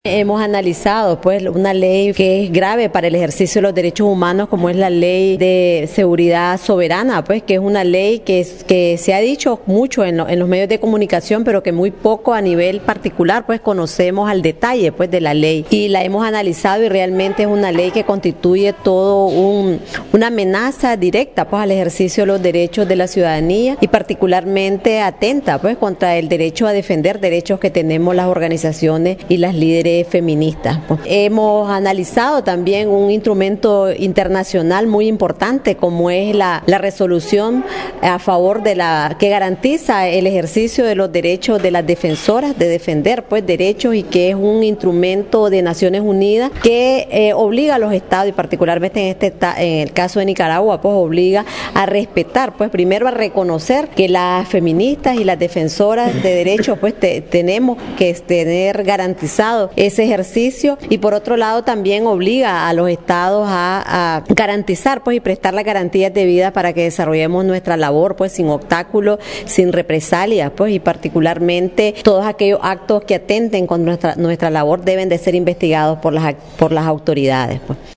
Hemos analizado pues una ley que es grave para el ejercicio de los derechos humanos, como es la ley de seguridad soberana, pues que es una ley que se ha dicho mucho en los medios de comunicación, pero que muy poco a nivel particular pues conocemos al detalle pues de la ley, y la hemos analizado y realmente es una ley que constituye todo una amenaza directa pues al ejercicio de los derechos de la ciudadanía, y particularmente atenta pues contra el derecho a defender derechos que tenemos las organizaciones y las líderes feministas. Hemos analizado también un instrumento internacional muy importante como es la resolución a favor de que garantiza el ejercicio de los derechos de las defensoras de defender pues derechos, y que es un instrumento de Naciones Unidas que obliga a los estados, y particularmente en el caso de Nicaragua, pues obliga a respetar, pues primero a reconocer que las feministas y las defensoras de derechos pues tenemos que tener garantizado ese ejercicio, y por otro lado también obliga a los estados a garantizar pues y prestar las garantías debidas para que desarrollemos nuestra labor pues sin obstáculos, sin represalias pues, y particularmente todos aquellos actos que atenten con nuestra labor deben de ser investigados por las autoridades pues.